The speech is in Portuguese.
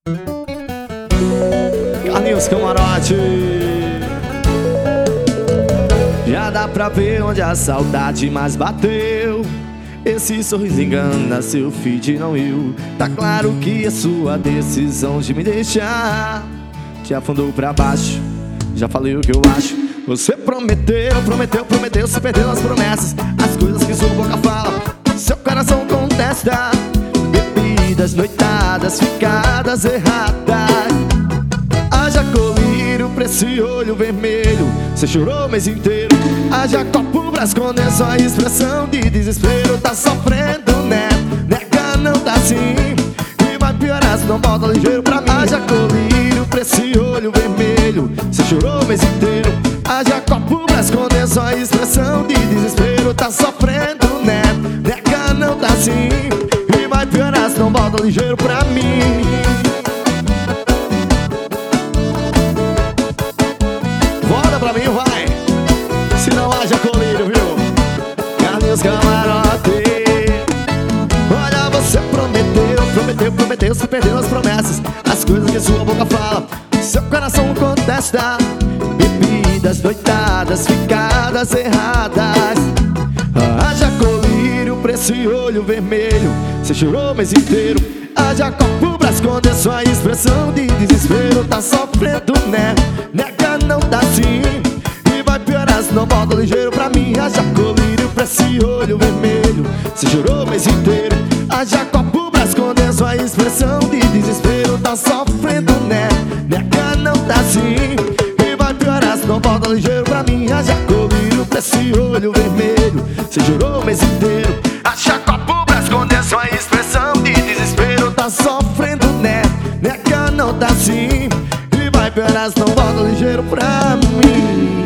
Carlinhos Camarote. Já dá pra ver onde a saudade mais bateu. Esse sorriso engana, seu feed não eu. Tá claro que a sua decisão de me deixar te afundou pra baixo. Já falei o que eu acho. Você prometeu, se perdeu nas promessas. As coisas que sua boca fala, seu coração contesta. Bebidas, noitadas, ficadas erradas. Haja colírio pra esse olho vermelho. Você chorou o mês inteiro. Haja copo pra esconder sua expressão de desespero. Tá sofrendo, né? Nega, não tá assim. E vai piorar se não volta ligeiro pra mim. Haja colírio pra esse olho vermelho. Você chorou o mês inteiro. Haja copo pra esconder sua expressão de desespero. Tá sofrendo, né? Nega, não tá assim. E vai piorar se não volta ligeiro pra mim. Volta pra mim, vai. Se não haja colírio, viu? Carlinhos Camarote. Olha, você prometeu, se perdeu as promessas. As coisas que sua boca fala, seu coração contesta. Bebidas, noitadas, ficadas erradas. Haja colírio pra esse olho vermelho. Você chorou o mês inteiro. Haja copo pra esconder sua expressão de desespero. Tá sofrendo, né? Nega, não tá assim. E vai piorar se não volta ligeiro pra mim. Haja colírio pra esse olho vermelho. Você chorou o mês inteiro. Haja copo pra esconder sua expressão de desespero. Tá sofrendo, né? Nega, não tá assim. E vai piorar se não volta ligeiro pra mim. Haja colírio pra esse olho vermelho. Você chorou o mês inteiro. Haja copo pra esconder sua expressão de desespero. Tá sofrendo, né? Nega, não tá assim. E vai piorar se não volta ligeiro pra mim.